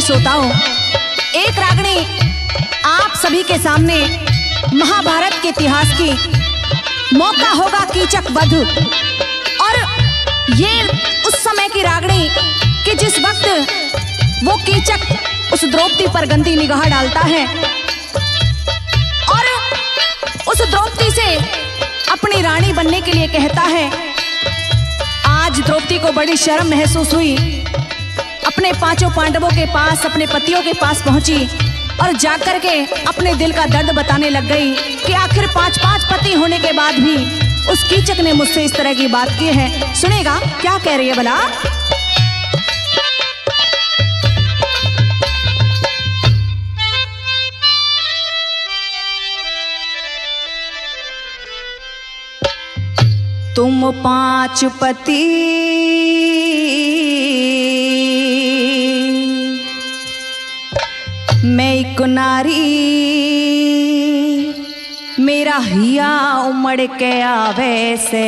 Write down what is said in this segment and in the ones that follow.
श्रोताओं, एक रागनी आप सभी के सामने महाभारत के इतिहास की मौका होगा कीचक वध। और ये उस समय की रागनी कि जिस वक्त वो कीचक उस द्रौपदी पर गंदी निगाह डालता है और उस द्रौपदी से अपनी रानी बनने के लिए कहता है। आज द्रौपदी को बड़ी शर्म महसूस हुई, अपने पांचों पांडवों के पास, अपने पतियों के पास पहुंची और जाकर के अपने दिल का दर्द बताने लग गई कि आखिर 5-5 पति होने के बाद भी उस कीचक ने मुझसे इस तरह की बात की है। सुनेगा क्या कह रही है भला। तुम 5 पति मैं एक नारी, मेरा हिया उमड़ के आवे से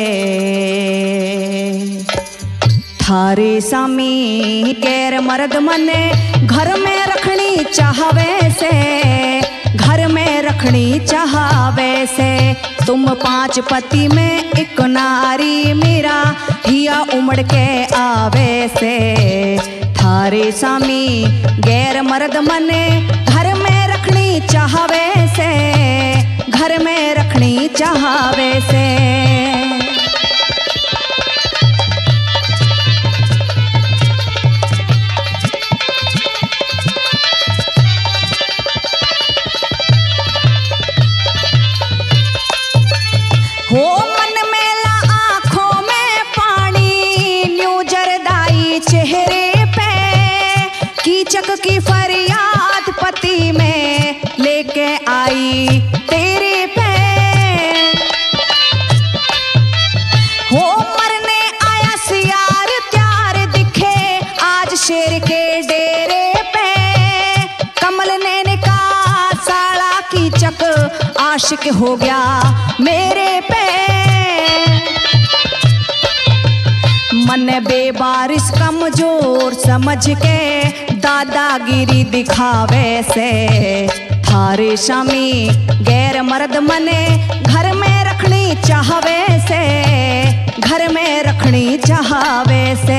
थारे सामी कैर मर्द मने घर में रखनी चाहवे से, घर में रखनी चाहवे से। तुम 5 पति में एक नारी, मेरा हिया उमड़ के आवे से थारे सामी गैर मर्द मने घर में रखनी चाहवे से, घर में रखनी चाहवे से। हो मन मेला आंखों में पानी, न्यू जरदाई चेहरे पे कीचक की फरियाद पति में लेके आई तेरे पे। हो मरने आया सियार त्यार दिखे आज शेर के डेरे पे, कमल ने कहा साला कीचक आशिक हो गया मेरे पे। मन बेबारिश कमजोर समझ के दादागिरी दिखावे से थारे शामी गैर मर्द मने घर में रखनी चाहवे से, घर में रखनी चाहवे से।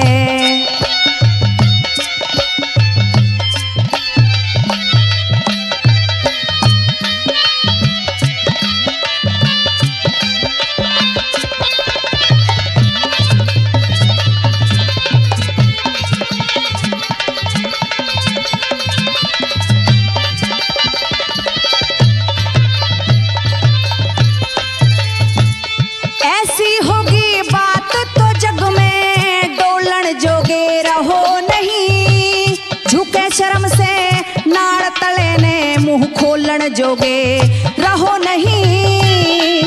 ऐसी होगी बात तो जग में डोलन जोगे रहो नहीं, झुके शर्म से नाड़ तले ने मुंह खोलन जोगे रहो नहीं।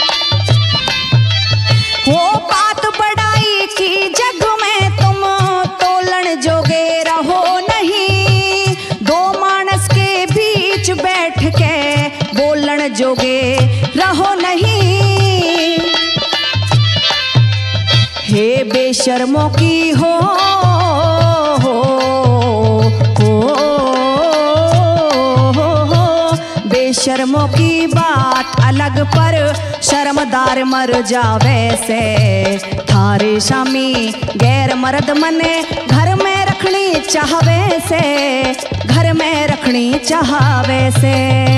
वो बात बड़ाई की जग में तुम तोलन जोगे रहो नहीं, दो मानस के बीच बैठ के बोलन जोगे रहो नहीं। हे बेशर्मों की हो बेशर्मों की बात अलग पर शर्मदार मर जावे से थारे शामी गैर मर्द मने घर में रखनी चाहवे से, घर में रखनी चाहवे से।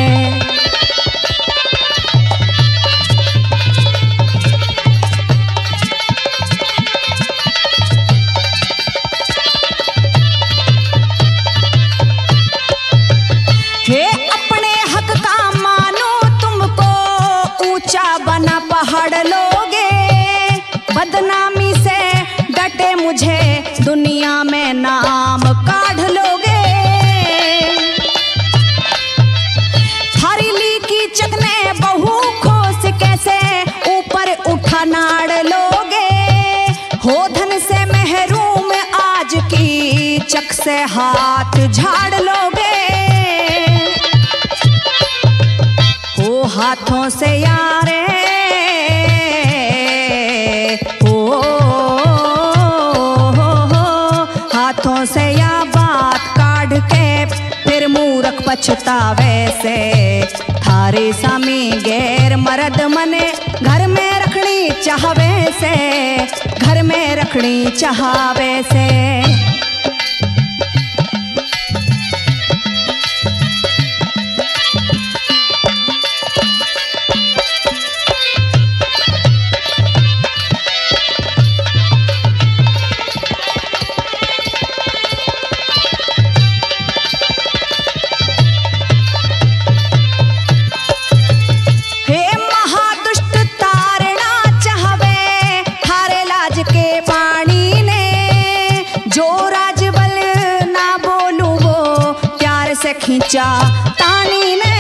बना पहाड़ लोगे बदनामी से डटे मुझे दुनिया में नाम काढ़ लोगे। हरीली कीचक ने बहू खोस कैसे ऊपर उठा नाड़ लोगे, हो धन से महरूम आज कीचक से हाथ झाड़ लोगे। हो हाथों से यारे हाथों से या बात काढ़ पछतावे से। थारे सामी गैर मर्द मने घर में रखनी चाहवे से, घर में रखनी चाहवे से। खींचा तानी ने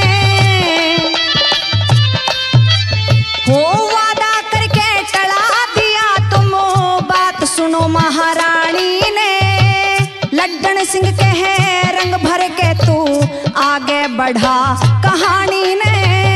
हो वादा करके टला दिया तुम, बात सुनो महारानी ने। लड्डन सिंह कहे रंग भर के तू आगे बढ़ा कहानी ने।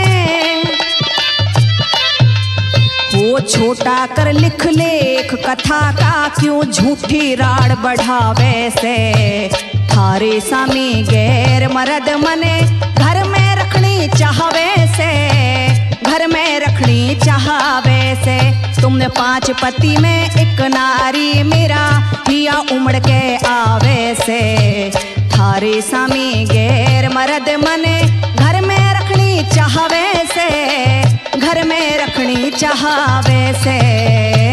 वो छोटा कर लिख लेख कथा का, क्यों झूठी राड़ बढ़ावे से। थारे सामी गैर मर्द मने घर में रखनी चाहवे से, घर में रखनी चाहवे से। तुमने 5 पति में एक नारी मेरा हिया उमड़ के आवे से। थारे सामी गैर मर्द मने घर में रखनी चाहवे से, घर में रखनी चाहवे से।